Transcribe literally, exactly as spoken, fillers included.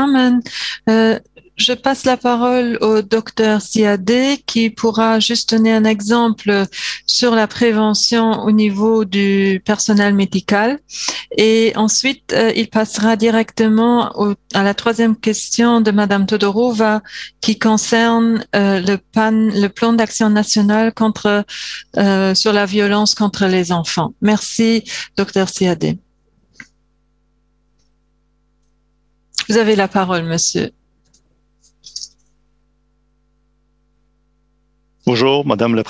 Chairman. Euh, je passe la parole au docteur Siadé qui pourra juste donner un exemple sur la prévention au niveau du personnel médical. Et ensuite, euh, il passera directement au, à la troisième question de Madame Todorova qui concerne euh, le, pan, le plan d'action national contre, euh, sur la violence contre les enfants. Merci, docteur Siadé. Vous avez la parole, monsieur. Bonjour, Madame la